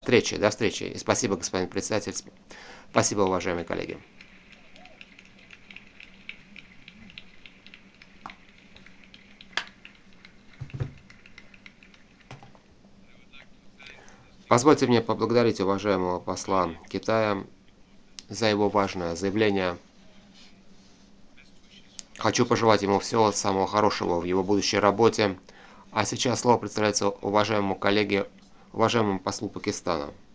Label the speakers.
Speaker 1: встречи, до встречи. И спасибо, господин председатель. Спасибо, уважаемые коллеги. Позвольте мне поблагодарить уважаемого посла Китая за его важное заявление. Хочу пожелать ему всего самого хорошего в его будущей работе. А сейчас слово представляется уважаемому коллеге, уважаемому послу Пакистана.